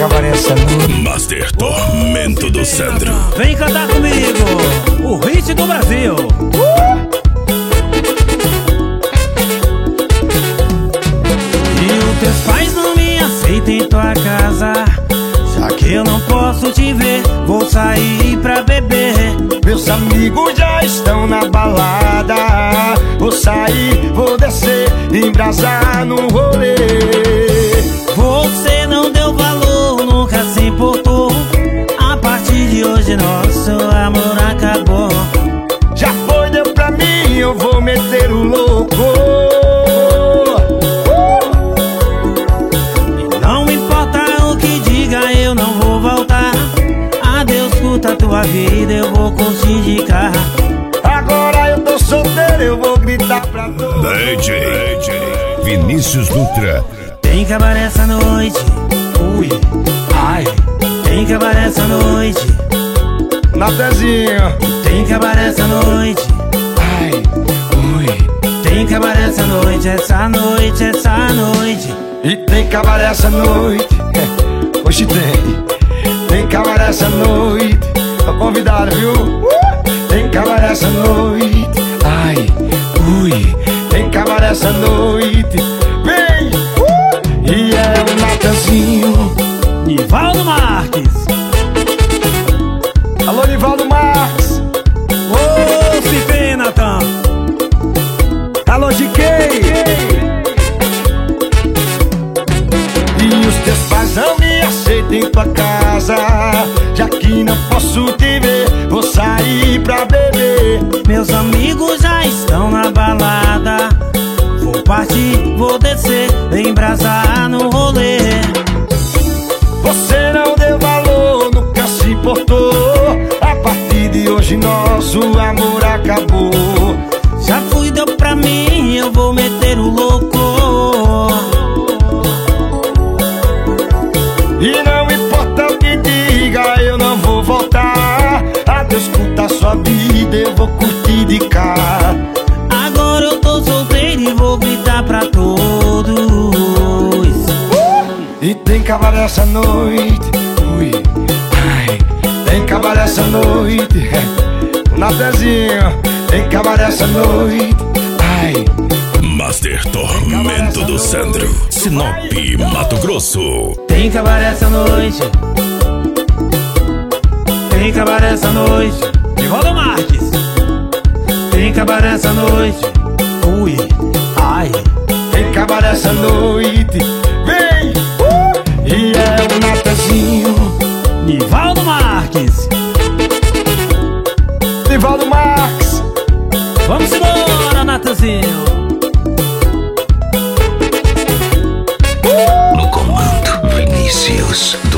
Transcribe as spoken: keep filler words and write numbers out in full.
acabar essa noite. Master Tormento do Sandro. Vem cantar comigo o hit do Brasil. uh! E os teus pais não me aceitam em tua casa, já que eu não posso te ver, vou sair pra beber. Meus amigos já estão na balada, vou sair, vou descer, embrasar no rolê. Você não deu valor, nunca se importou. A partir de hoje nosso amor acabou. Já foi, deu pra mim, eu vou meter o louco. E não importa o que diga, eu não vou voltar. Adeus, curta a tua vida, eu vou curtir de carro. Agora eu tô solteiro, eu vou gritar pra todos. D J, D J Vinícius Dutra. Tem cabaré essa noite, ui, ai. Tem cabaré essa noite, Natezinho. tem cabaré essa noite, Ai, ui. tem cabaré essa noite, essa noite, essa noite. E tem cabaré essa noite. Hoje tem. Tem cabaré essa noite. Tô convidado, viu? Uh! Tem cabaré essa noite. Ai, ui. Tem cabaré essa noite. Vem! Uh! E é o Natanzinho. Nivaldo Marques. Alô, Nivaldo Marques. Ô, se vem, Natan. Alô, G K. E os teus pais não me aceitam em tua casa, já que não posso te ver, vou sair pra beber. Meus amigos já estão na balada, vou partir, vou descer, embrasar no rolê. Você não deu valor, nunca se importou. A partir de hoje nosso amor acabou. Já fui, deu pra mim, eu vou meter o louco. E não importa o que diga, eu não vou voltar. Adeus, curta a sua vida, eu vou curtir de cá. Agora eu tô solteiro e vou gritar pra todos. E tem cabaré essa noite, ui, ai. Tem cabaré essa noite, Natezinho. Tem cabaré essa noite, ai. Master Tormento do Sandro. Sinop, Mato Grosso. Tem cabaré essa noite, tem cabaré essa noite. Nivaldo Marques. Tem cabaré essa noite, ui, ai. Tem cabaré essa noite, vem! Uh! E é o Natanzinho. Nivaldo Marques. Nivaldo Marques. Vamos embora, Natanzinho. No comando, Vinícius